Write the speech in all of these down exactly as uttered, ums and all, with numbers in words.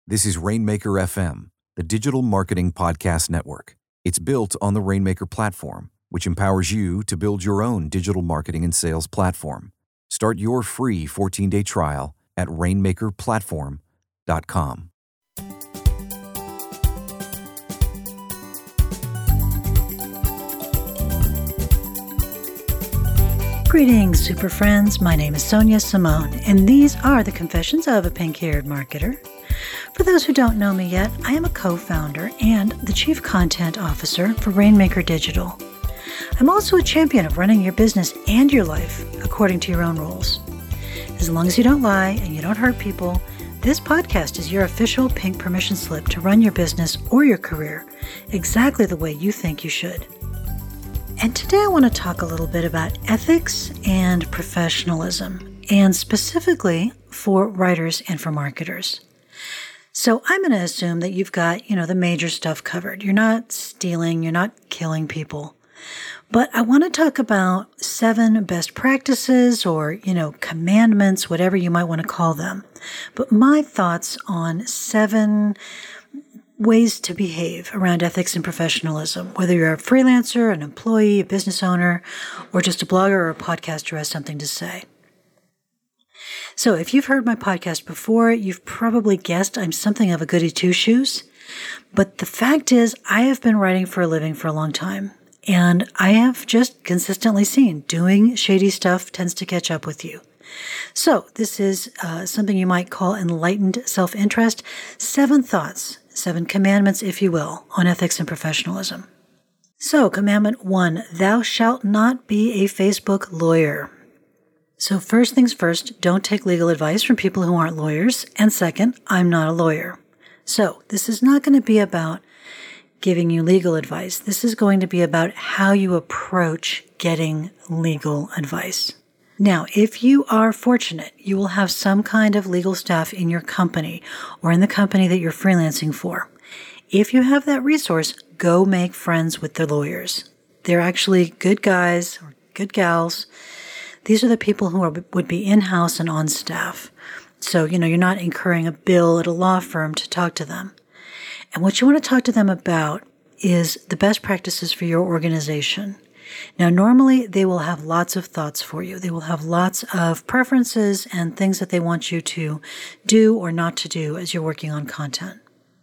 This is Rainmaker F M, the digital marketing podcast network. It's built on the Rainmaker platform, which empowers you to build your own digital marketing and sales platform. Start your free fourteen-day trial at rainmaker platform dot com. Greetings, super friends. My name is Sonia Simone, and these are the confessions of a pink-haired marketer. For those who don't know me yet, I am a co-founder and the Chief Content Officer for Rainmaker Digital. I'm also a champion of running your business and your life according to your own rules. As long as you don't lie and you don't hurt people, this podcast is your official pink permission slip to run your business or your career exactly the way you think you should. And today I want to talk a little bit about ethics and professionalism, and specifically for writers and for marketers. So I'm going to assume that you've got, you know, the major stuff covered. You're not stealing, you're not killing people. But I want to talk about seven best practices or, you know, commandments, whatever you might want to call them. But my thoughts on seven ways to behave around ethics and professionalism, whether you're a freelancer, an employee, a business owner, or just a blogger or a podcaster who has something to say. So if you've heard my podcast before, you've probably guessed I'm something of a goody two-shoes. But the fact is, I have been writing for a living for a long time. And I have just consistently seen doing shady stuff tends to catch up with you. So this is uh, something you might call enlightened self-interest. Seven thoughts, seven commandments, if you will, on ethics and professionalism. So commandment one, thou shalt not be a Facebook lawyer. So first things first, don't take legal advice from people who aren't lawyers. And second, I'm not a lawyer. So this is not going to be about giving you legal advice. This is going to be about how you approach getting legal advice. Now, if you are fortunate, you will have some kind of legal staff in your company or in the company that you're freelancing for. If you have that resource, go make friends with the lawyers. They're actually good guys or good gals. These are the people who are, would be in-house and on staff. So, you know, you're not incurring a bill at a law firm to talk to them. And what you want to talk to them about is the best practices for your organization. Now, normally they will have lots of thoughts for you. They will have lots of preferences and things that they want you to do or not to do as you're working on content.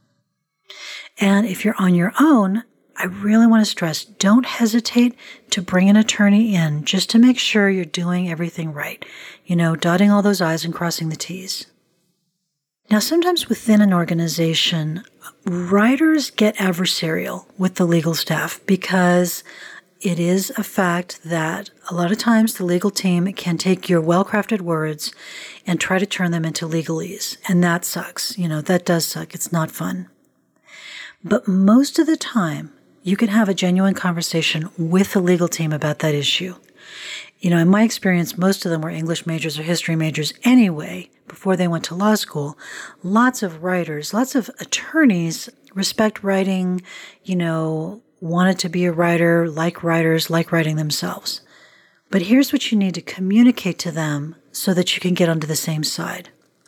And if you're on your own, I really want to stress, don't hesitate to bring an attorney in just to make sure you're doing everything right. You know, dotting all those I's and crossing the T's. Now, sometimes within an organization, writers get adversarial with the legal staff because it is a fact that a lot of times the legal team can take your well-crafted words and try to turn them into legalese. And that sucks. You know, that does suck. It's not fun. But most of the time, you can have a genuine conversation with the legal team about that issue. You know, in my experience, most of them were English majors or history majors anyway, before they went to law school. Lots of writers, lots of attorneys respect writing, you know, wanted to be a writer, like writers, like writing themselves. But here's what you need to communicate to them so that you can get onto the same side.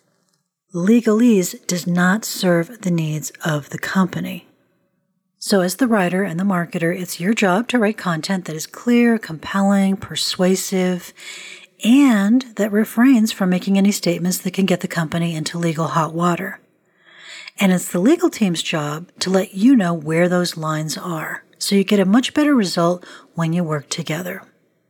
Legalese does not serve the needs of the company. So as the writer and the marketer, it's your job to write content that is clear, compelling, persuasive, and that refrains from making any statements that can get the company into legal hot water. And it's the legal team's job to let you know where those lines are, so you get a much better result when you work together.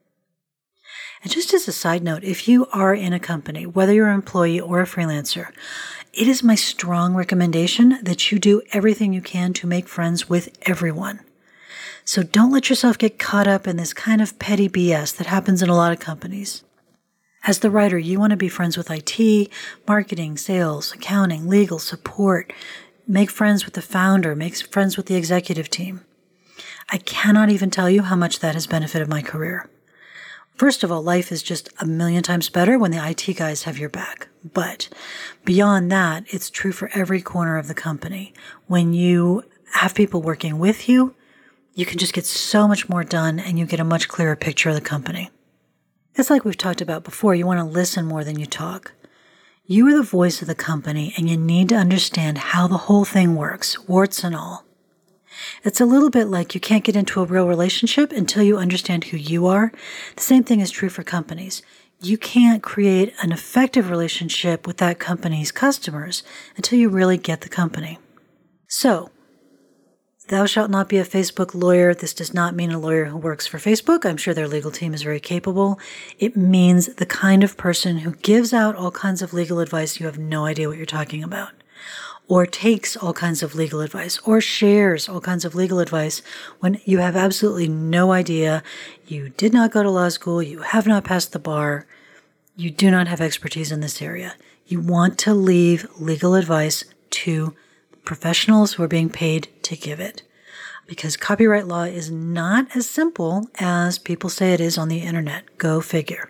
And just as a side note, if you are in a company, whether you're an employee or a freelancer, it is my strong recommendation that you do everything you can to make friends with everyone. So don't let yourself get caught up in this kind of petty B S that happens in a lot of companies. As the writer, you want to be friends with I T, marketing, sales, accounting, legal, support. Make friends with the founder, make friends with the executive team. I cannot even tell you how much that has benefited my career. First of all, life is just a million times better when the I T guys have your back. But beyond that, it's true for every corner of the company. When you have people working with you, you can just get so much more done and you get a much clearer picture of the company. It's like we've talked about before. You want to listen more than you talk. You are the voice of the company, and you need to understand how the whole thing works, warts and all. It's a little bit like you can't get into a real relationship until you understand who you are. The same thing is true for companies. You can't create an effective relationship with that company's customers until you really get the company. So, thou shalt not be a Facebook lawyer. This does not mean a lawyer who works for Facebook. I'm sure their legal team is very capable. It means the kind of person who gives out all kinds of legal advice you have no idea what you're talking about, or takes all kinds of legal advice, or shares all kinds of legal advice when you have absolutely no idea. You did not go to law school. You have not passed the bar. You do not have expertise in this area. You want to leave legal advice to professionals who are being paid to give it, because copyright law is not as simple as people say it is on the internet. Go figure.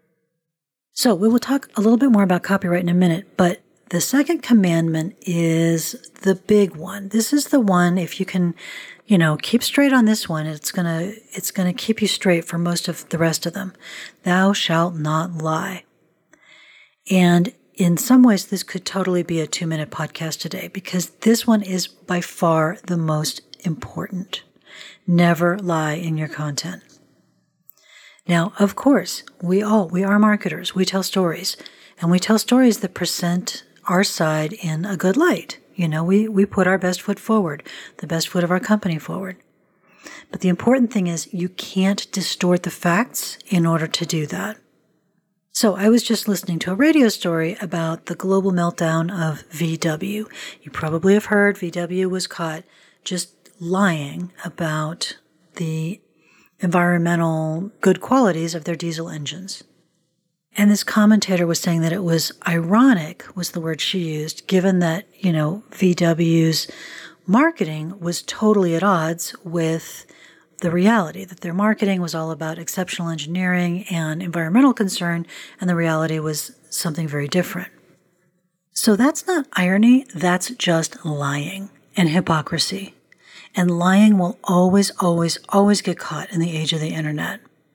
So we will talk a little bit more about copyright in a minute, but the second commandment is the big one. This is the one, if you can, you know, keep straight on this one, it's going to it's going to keep you straight for most of the rest of them. Thou shalt not lie. And in some ways, this could totally be a two-minute podcast today, because this one is by far the most important. Never lie in your content. Now, of course, we all, we are marketers. We tell stories, and we tell stories that present our side in a good light. You know, we, we put our best foot forward, the best foot of our company forward. But the important thing is you can't distort the facts in order to do that. So I was just listening to a radio story about the global meltdown of V W. You probably have heard V W was caught just lying about the environmental good qualities of their diesel engines. And this commentator was saying that it was ironic, was the word she used, given that, you know, V W's marketing was totally at odds with the reality, that their marketing was all about exceptional engineering and environmental concern, and the reality was something very different. So that's not irony, that's just lying and hypocrisy. And lying will always, always, always get caught in the age of the internet.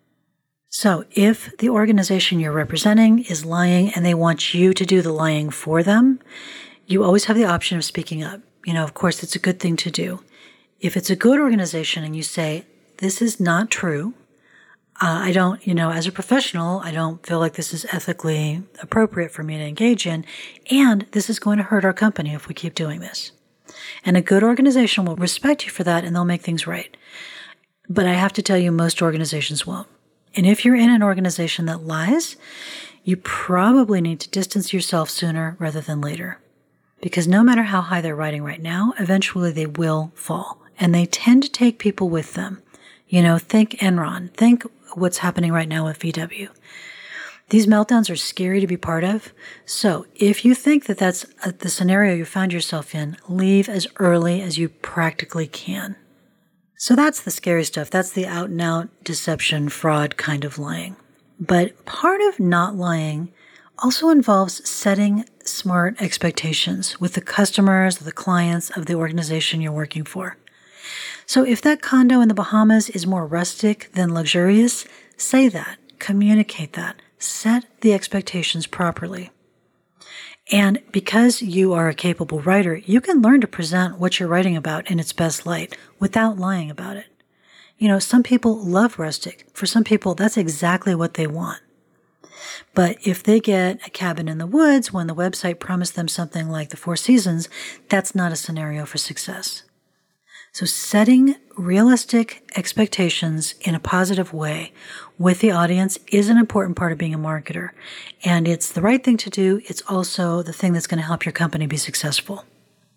So if the organization you're representing is lying and they want you to do the lying for them, you always have the option of speaking up. You know, of course, it's a good thing to do. If it's a good organization and you say, this is not true, uh, I don't, you know, as a professional, I don't feel like this is ethically appropriate for me to engage in, and this is going to hurt our company if we keep doing this. And a good organization will respect you for that, and they'll make things right. But I have to tell you, most organizations won't. And if you're in an organization that lies, you probably need to distance yourself sooner rather than later. Because no matter how high they're riding right now, eventually they will fall. And they tend to take people with them. You know, think Enron. Think what's happening right now with V W. These meltdowns are scary to be part of. So if you think that that's the scenario you found yourself in, leave as early as you practically can. So that's the scary stuff. That's the out and out deception, fraud kind of lying. But part of not lying also involves setting smart expectations with the customers, the clients of the organization you're working for. So if that condo in the Bahamas is more rustic than luxurious, say that, communicate that, set the expectations properly. And because you are a capable writer, you can learn to present what you're writing about in its best light without lying about it. You know, some people love rustic. For some people, that's exactly what they want. But if they get a cabin in the woods when the website promised them something like the Four Seasons, that's not a scenario for success. So setting realistic expectations in a positive way with the audience is an important part of being a marketer. And it's the right thing to do. It's also the thing that's going to help your company be successful.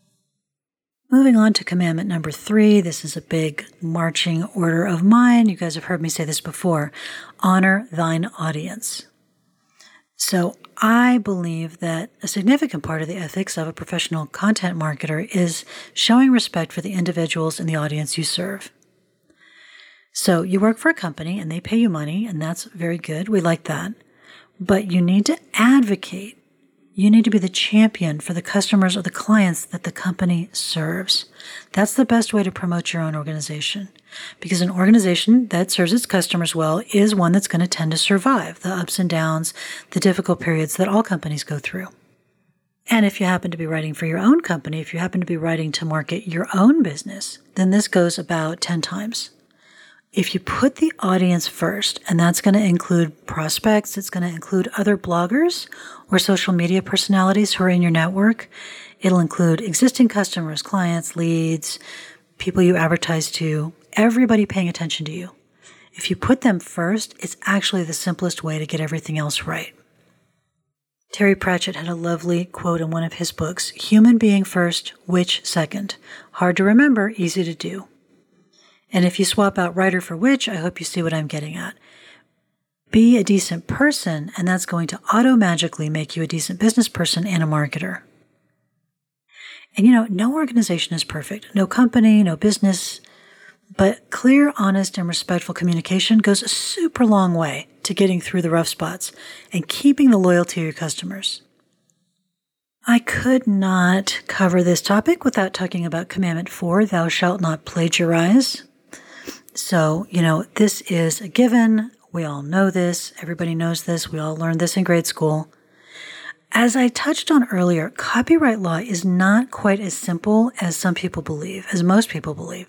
Moving on to commandment number three. This is a big marching order of mine. You guys have heard me say this before. Honor thine audience. So I believe that a significant part of the ethics of a professional content marketer is showing respect for the individuals in the audience you serve. So you work for a company and they pay you money, and that's very good. We like that. But you need to advocate. You need to be the champion for the customers or the clients that the company serves. That's the best way to promote your own organization. Because an organization that serves its customers well is one that's going to tend to survive the ups and downs, the difficult periods that all companies go through. And if you happen to be writing for your own company, if you happen to be writing to market your own business, then this goes about ten times. If you put the audience first, and that's going to include prospects, it's going to include other bloggers or social media personalities who are in your network. It'll include existing customers, clients, leads, people you advertise to, everybody paying attention to you. If you put them first, it's actually the simplest way to get everything else right. Terry Pratchett had a lovely quote in one of his books, "Human being first, witch second. Hard to remember, easy to do." And if you swap out writer for witch, I hope you see what I'm getting at. Be a decent person, and that's going to auto-magically make you a decent business person and a marketer. And you know, no organization is perfect. No company, no business. But clear, honest, and respectful communication goes a super long way to getting through the rough spots and keeping the loyalty of your customers. I could not cover this topic without talking about Commandment four, thou shalt not plagiarize. So, you know, this is a given. We all know this. Everybody knows this. We all learned this in grade school. As I touched on earlier, copyright law is not quite as simple as some people believe, as most people believe.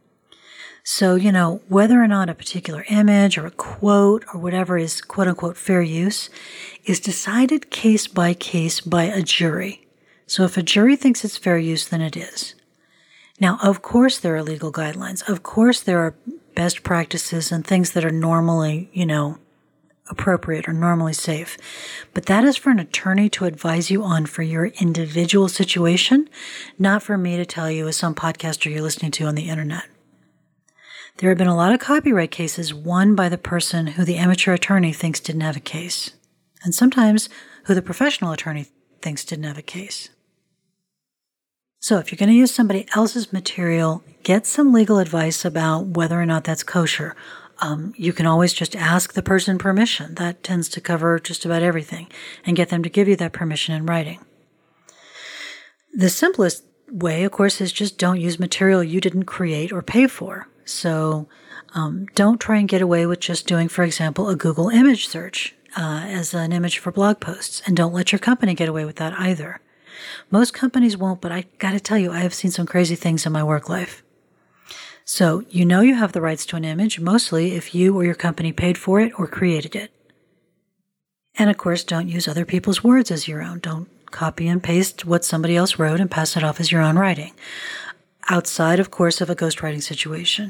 So, you know, whether or not a particular image or a quote or whatever is quote unquote fair use is decided case by case by a jury. So if a jury thinks it's fair use, then it is. Now, of course, there are legal guidelines. Of course, there are best practices and things that are normally, you know, appropriate or normally safe. But that is for an attorney to advise you on for your individual situation, not for me to tell you as some podcaster you're listening to on the internet. There have been a lot of copyright cases won by the person who the amateur attorney thinks didn't have a case, and sometimes who the professional attorney thinks didn't have a case. So if you're going to use somebody else's material, get some legal advice about whether or not that's kosher. Um, you can always just ask the person permission. That tends to cover just about everything, and get them to give you that permission in writing. The simplest way, of course, is just don't use material you didn't create or pay for. So um, don't try and get away with just doing, for example, a Google image search uh, as an image for blog posts. And don't let your company get away with that either. Most companies won't, but I got to tell you, I have seen some crazy things in my work life. So you know you have the rights to an image, mostly if you or your company paid for it or created it. And of course, don't use other people's words as your own. Don't copy and paste what somebody else wrote and pass it off as your own writing. Outside, of course, of a ghostwriting situation.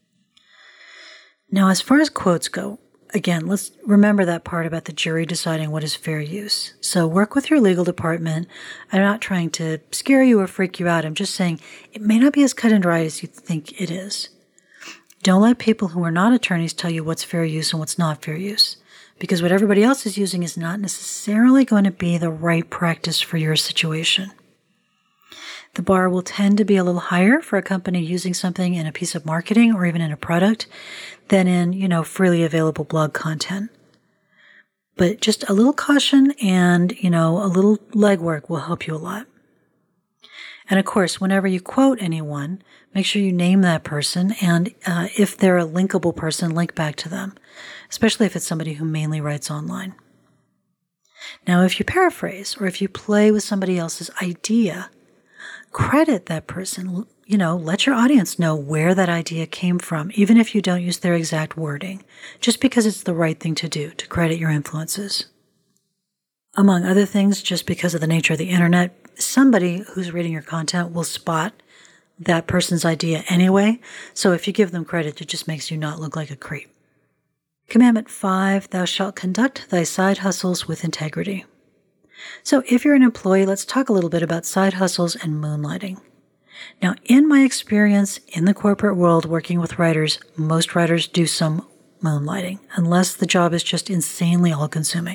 Now, as far as quotes go, again, let's remember that part about the jury deciding what is fair use. So work with your legal department. I'm not trying to scare you or freak you out. I'm just saying it may not be as cut and dry as you think it is. Don't let people who are not attorneys tell you what's fair use and what's not fair use, because what everybody else is using is not necessarily going to be the right practice for your situation. The bar will tend to be a little higher for a company using something in a piece of marketing or even in a product than in, you know, freely available blog content. But just a little caution and, you know, a little legwork will help you a lot. And of course, whenever you quote anyone, make sure you name that person. And uh, if they're a linkable person, link back to them, especially if it's somebody who mainly writes online. Now, if you paraphrase or if you play with somebody else's idea, credit that person, you know, let your audience know where that idea came from, even if you don't use their exact wording, just because it's the right thing to do, to credit your influences. Among other things, just because of the nature of the internet, somebody who's reading your content will spot that person's idea anyway, so if you give them credit, it just makes you not look like a creep. Commandment five, thou shalt conduct thy side hustles with integrity. So if you're an employee, let's talk a little bit about side hustles and moonlighting. Now, in my experience in the corporate world working with writers, most writers do some moonlighting, unless the job is just insanely all-consuming.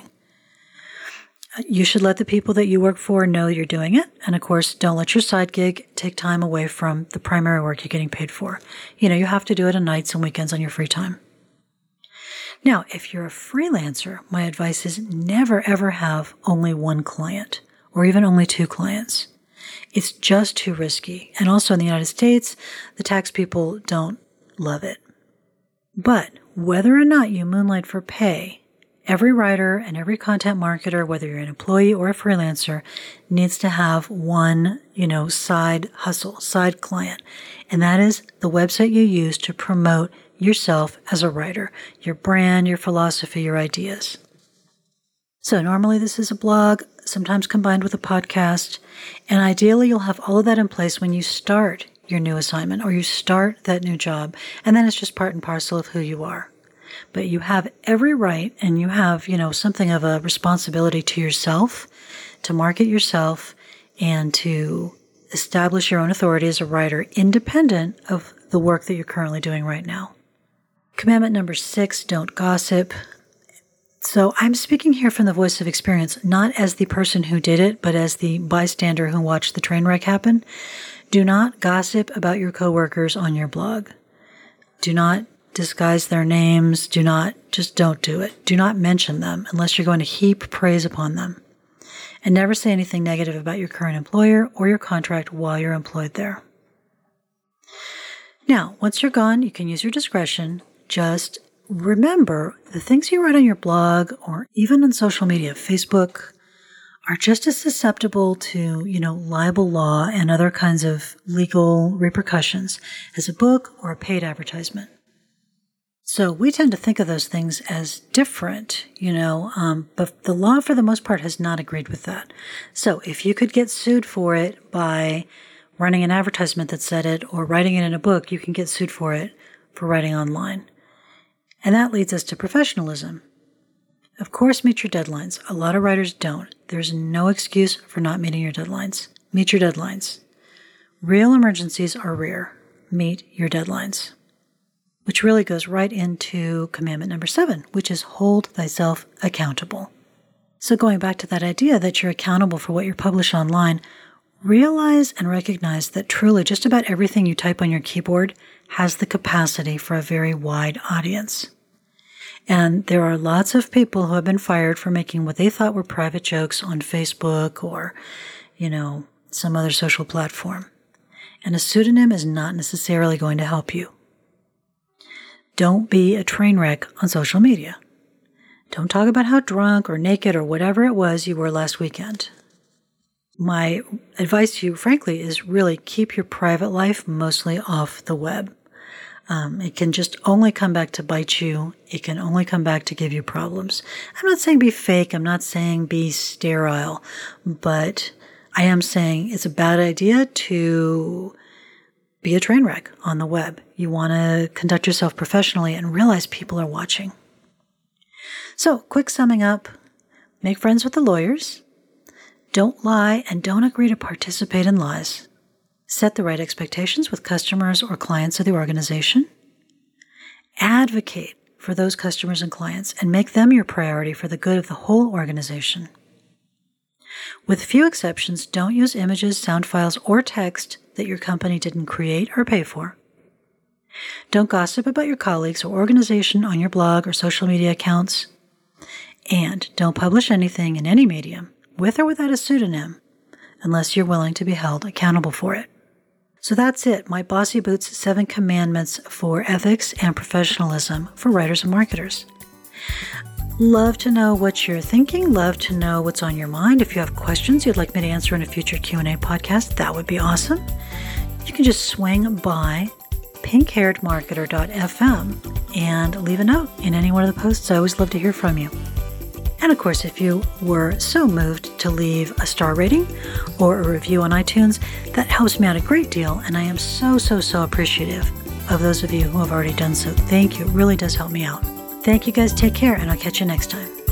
You should let the people that you work for know you're doing it. And of course, don't let your side gig take time away from the primary work you're getting paid for. You know, you have to do it on nights and weekends on your free time. Now, if you're a freelancer, my advice is never ever have only one client or even only two clients. It's just too risky. And also in the United States, the tax people don't love it. But whether or not you moonlight for pay, Every writer and every content marketer, whether you're an employee or a freelancer, needs to have one, you know, side hustle, side client. And that is the website you use to promote yourself as a writer, your brand, your philosophy, your ideas. So normally this is a blog, sometimes combined with a podcast. And ideally you'll have all of that in place when you start your new assignment or you start that new job. And then it's just part and parcel of who you are. But you have every right and you have, you know, something of a responsibility to yourself, to market yourself, and to establish your own authority as a writer, independent of the work that you're currently doing right now. Commandment number six, don't gossip. So I'm speaking here from the voice of experience, not as the person who did it, but as the bystander who watched the train wreck happen. Do not gossip about your coworkers on your blog. Do not disguise their names. Do not, just don't do it. Do not mention them unless you're going to heap praise upon them. And never say anything negative about your current employer or your contract while you're employed there. Now, once you're gone, you can use your discretion. Just remember, the things you write on your blog or even on social media, Facebook, are just as susceptible to, you know, libel law and other kinds of legal repercussions as a book or a paid advertisement. So we tend to think of those things as different, you know, um, but the law for the most part has not agreed with that. So if you could get sued for it by running an advertisement that said it or writing it in a book, you can get sued for it for writing online. And that leads us to professionalism. Of course, meet your deadlines. A lot of writers don't. There's no excuse for not meeting your deadlines. Meet your deadlines. Real emergencies are rare. Meet your deadlines. Which really goes right into commandment number seven, which is hold thyself accountable. So going back to that idea that you're accountable for what you publish online, realize and recognize that truly just about everything you type on your keyboard has the capacity for a very wide audience. And there are lots of people who have been fired for making what they thought were private jokes on Facebook or, you know, some other social platform. And a pseudonym is not necessarily going to help you. Don't be a train wreck on social media. Don't talk about how drunk or naked or whatever it was you were last weekend. My advice to you, frankly, is really keep your private life mostly off the web. Um, it can just only come back to bite you. It can only come back to give you problems. I'm not saying be fake. I'm not saying be sterile. But I am saying it's a bad idea to be a train wreck on the web. You want to conduct yourself professionally and realize people are watching. So, quick summing up. Make friends with the lawyers. Don't lie and don't agree to participate in lies. Set the right expectations with customers or clients of the organization. Advocate for those customers and clients and make them your priority for the good of the whole organization. With few exceptions, don't use images, sound files, or text that your company didn't create or pay for. Don't gossip about your colleagues or organization on your blog or social media accounts. And don't publish anything in any medium, with or without a pseudonym, unless you're willing to be held accountable for it. So that's it, my Bossy Boots seven commandments for ethics and professionalism for writers and marketers. Love to know what you're thinking. Love to know what's on your mind. If you have questions you'd like me to answer in a future Q and A podcast, that would be awesome. You can just swing by pink haired marketer dot f m and leave a note in any one of the posts. I always love to hear from you. And of course, if you were so moved to leave a star rating or a review on iTunes, that helps me out a great deal. And I am so, so, so appreciative of those of you who have already done so. Thank you. It really does help me out. Thank you guys. Take care, and I'll catch you next time.